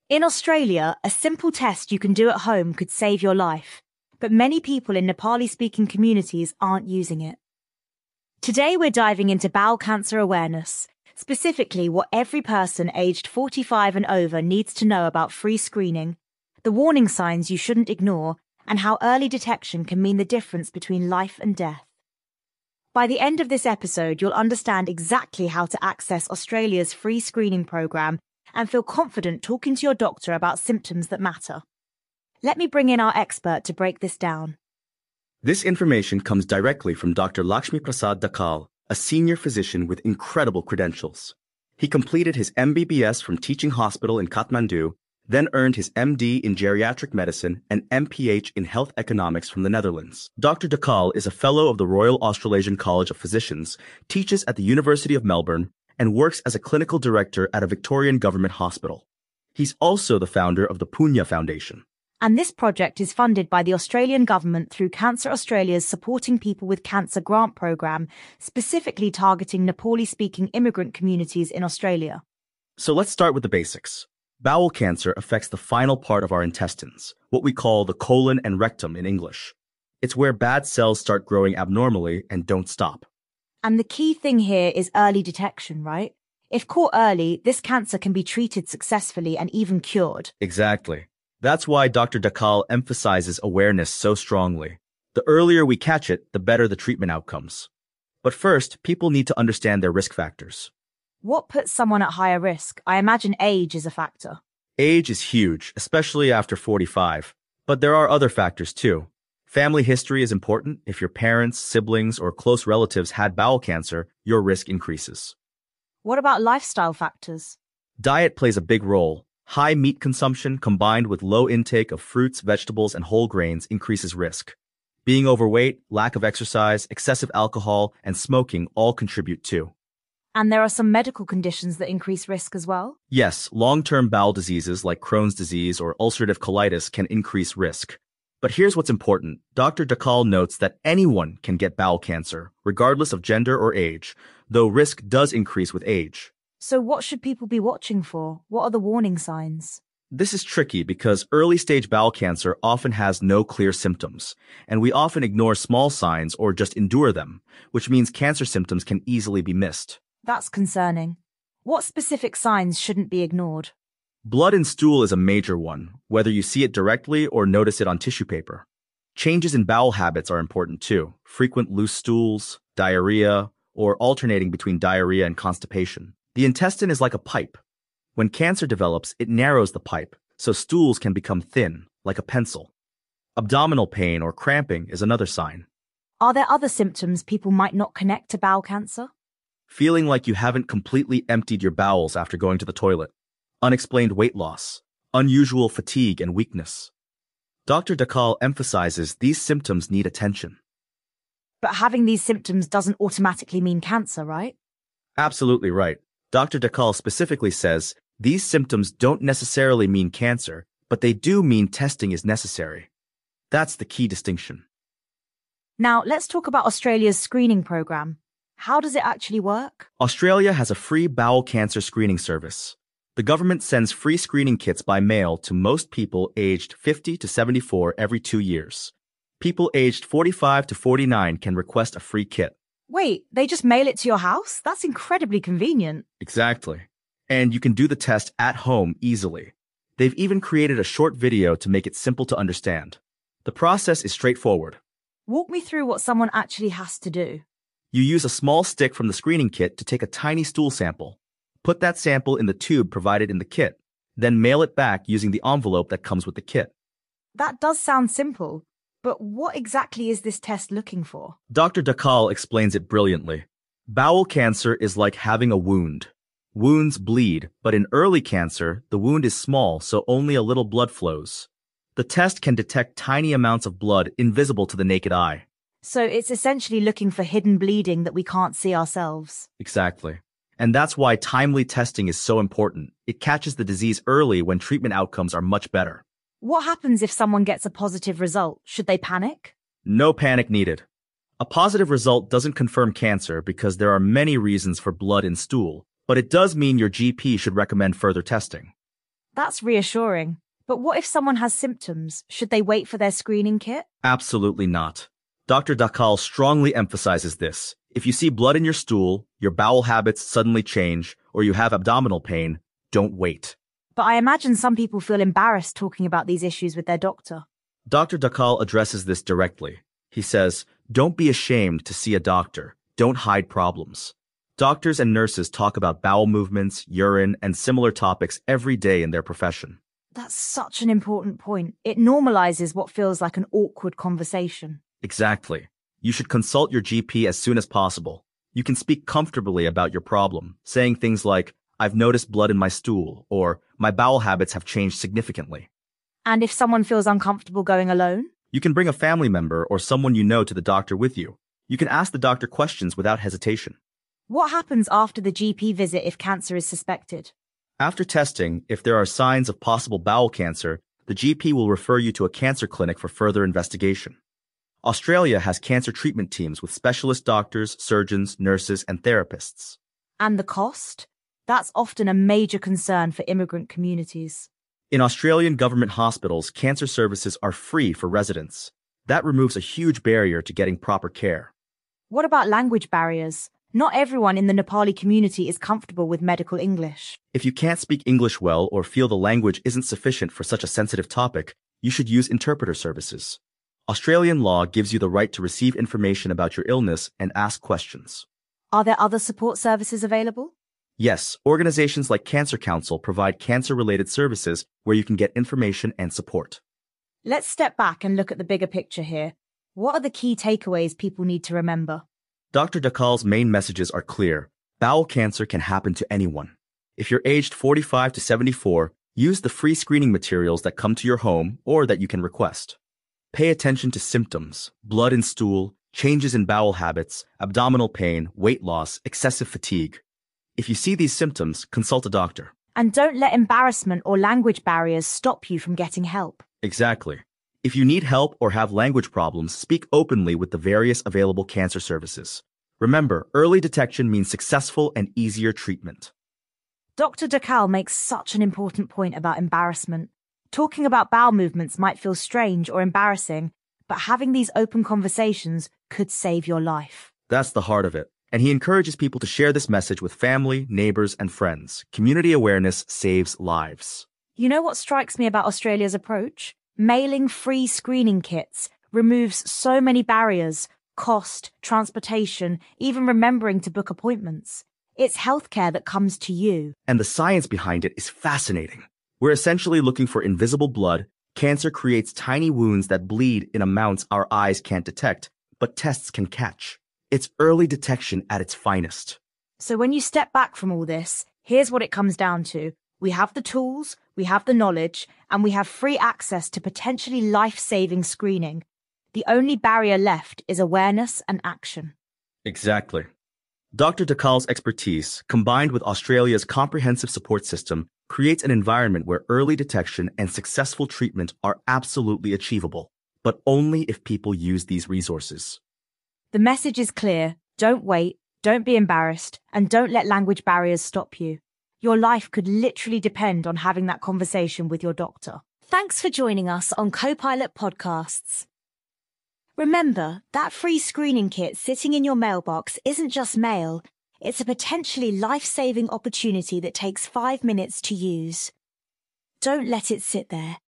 In Australia, a simple test you can do at home could save your life, but many people in Nepali-speaking communities aren't using it. Today we're diving into bowel cancer awareness, specifically what every person aged 45 and over needs to know about free screening, the warning signs you shouldn't ignore, and how early detection can mean the difference between life and death. By the end of this episode, you'll understand exactly how to access Australia's free screening program and feel confident talking to your doctor about symptoms that matter. Let me bring in our expert to break this down. This information comes directly from Dr. Lakshmi Prasad Dakal, a senior physician with incredible credentials. He completed his MBBS from Teaching Hospital in Kathmandu, then earned his MD in Geriatric Medicine and MPH in Health Economics from the Netherlands. Dr. Dakal is a Fellow of the Royal Australasian College of Physicians, teaches at the University of Melbourne, and works as a clinical director at a Victorian government hospital. He's also the founder of the Punya Foundation. And this project is funded by the Australian government through Cancer Australia's Supporting People with Cancer grant program, specifically targeting Nepali-speaking immigrant communities in Australia. So let's start with the basics. Bowel cancer affects the final part of our intestines, what we call the colon and rectum in English. It's where bad cells start growing abnormally and don't stop. And the key thing here is early detection, right? If caught early, this cancer can be treated successfully and even cured. Exactly. That's why Dr. Dakal emphasizes awareness so strongly. The earlier we catch it, the better the treatment outcomes. But first, people need to understand their risk factors. What puts someone at higher risk? I imagine age is a factor. Age is huge, especially after 45. But there are other factors too. Family history is important. If your parents, siblings, or close relatives had bowel cancer, your risk increases. What about lifestyle factors? Diet plays a big role. High meat consumption combined with low intake of fruits, vegetables, and whole grains increases risk. Being overweight, lack of exercise, excessive alcohol, and smoking all contribute too. And there are some medical conditions that increase risk as well? Yes, long-term bowel diseases like Crohn's disease or ulcerative colitis can increase risk. But here's what's important. Dr. Dakal notes that anyone can get bowel cancer, regardless of gender or age, though risk does increase with age. So what should people be watching for? What are the warning signs? This is tricky because early-stage bowel cancer often has no clear symptoms, and we often ignore small signs or just endure them, which means cancer symptoms can easily be missed. That's concerning. What specific signs shouldn't be ignored? Blood in stool is a major one, whether you see it directly or notice it on tissue paper. Changes in bowel habits are important too. Frequent loose stools, diarrhea, or alternating between diarrhea and constipation. The intestine is like a pipe. When cancer develops, it narrows the pipe, so stools can become thin, like a pencil. Abdominal pain or cramping is another sign. Are there other symptoms people might not connect to bowel cancer? Feeling like you haven't completely emptied your bowels after going to the toilet. Unexplained weight loss. Unusual fatigue and weakness. Dr. Dakal emphasizes these symptoms need attention. But having these symptoms doesn't automatically mean cancer, right? Absolutely right. Dr. Dakal specifically says these symptoms don't necessarily mean cancer, but they do mean testing is necessary. That's the key distinction. Now, let's talk about Australia's screening program. How does it actually work? Australia has a free bowel cancer screening service. The government sends free screening kits by mail to most people aged 50 to 74 every 2 years. People aged 45 to 49 can request a free kit. Wait, they just mail it to your house? That's incredibly convenient. Exactly. And you can do the test at home easily. They've even created a short video to make it simple to understand. The process is straightforward. Walk me through what someone actually has to do. You use a small stick from the screening kit to take a tiny stool sample. Put that sample in the tube provided in the kit, then mail it back using the envelope that comes with the kit. That does sound simple, but what exactly is this test looking for? Dr. Dakal explains it brilliantly. Bowel cancer is like having a wound. Wounds bleed, but in early cancer, the wound is small, so only a little blood flows. The test can detect tiny amounts of blood invisible to the naked eye. So it's essentially looking for hidden bleeding that we can't see ourselves. Exactly. And that's why timely testing is so important. It catches the disease early when treatment outcomes are much better. What happens if someone gets a positive result? Should they panic? No panic needed. A positive result doesn't confirm cancer because there are many reasons for blood in stool, but it does mean your GP should recommend further testing. That's reassuring. But what if someone has symptoms? Should they wait for their screening kit? Absolutely not. Dr. Dakal strongly emphasizes this. If you see blood in your stool, your bowel habits suddenly change, or you have abdominal pain, don't wait. But I imagine some people feel embarrassed talking about these issues with their doctor. Dr. Dakal addresses this directly. He says, don't be ashamed to see a doctor. Don't hide problems. Doctors and nurses talk about bowel movements, urine, and similar topics every day in their profession. That's such an important point. It normalizes what feels like an awkward conversation. Exactly. You should consult your GP as soon as possible. You can speak comfortably about your problem, saying things like, I've noticed blood in my stool, or my bowel habits have changed significantly. And if someone feels uncomfortable going alone? You can bring a family member or someone you know to the doctor with you. You can ask the doctor questions without hesitation. What happens after the GP visit if cancer is suspected? After testing, if there are signs of possible bowel cancer, the GP will refer you to a cancer clinic for further investigation. Australia has cancer treatment teams with specialist doctors, surgeons, nurses, and therapists. And the cost? That's often a major concern for immigrant communities. In Australian government hospitals, cancer services are free for residents. That removes a huge barrier to getting proper care. What about language barriers? Not everyone in the Nepali community is comfortable with medical English. If you can't speak English well or feel the language isn't sufficient for such a sensitive topic, you should use interpreter services. Australian law gives you the right to receive information about your illness and ask questions. Are there other support services available? Yes, organizations like Cancer Council provide cancer-related services where you can get information and support. Let's step back and look at the bigger picture here. What are the key takeaways people need to remember? Dr. Dakal's main messages are clear. Bowel cancer can happen to anyone. If you're aged 45 to 74, use the free screening materials that come to your home or that you can request. Pay attention to symptoms, blood in stool, changes in bowel habits, abdominal pain, weight loss, excessive fatigue. If you see these symptoms, consult a doctor. And don't let embarrassment or language barriers stop you from getting help. Exactly. If you need help or have language problems, speak openly with the various available cancer services. Remember, early detection means successful and easier treatment. Dr. Dakal makes such an important point about embarrassment. Talking about bowel movements might feel strange or embarrassing, but having these open conversations could save your life. That's the heart of it. And he encourages people to share this message with family, neighbors, and friends. Community awareness saves lives. You know what strikes me about Australia's approach? Mailing free screening kits removes so many barriers: cost, transportation, even remembering to book appointments. It's healthcare that comes to you. And the science behind it is fascinating. We're essentially looking for invisible blood. Cancer creates tiny wounds that bleed in amounts our eyes can't detect, but tests can catch. It's early detection at its finest. So when you step back from all this, here's what it comes down to. We have the tools, we have the knowledge, and we have free access to potentially life-saving screening. The only barrier left is awareness and action. Exactly. Dr. Dakal's expertise, combined with Australia's comprehensive support system, creates an environment where early detection and successful treatment are absolutely achievable, but only if people use these resources. The message is clear. Don't wait, don't be embarrassed, and don't let language barriers stop you. Your life could literally depend on having that conversation with your doctor. Thanks for joining us on Copilot Podcasts. Remember, that free screening kit sitting in your mailbox isn't just mail. It's a potentially life-saving opportunity that takes 5 minutes to use. Don't let it sit there.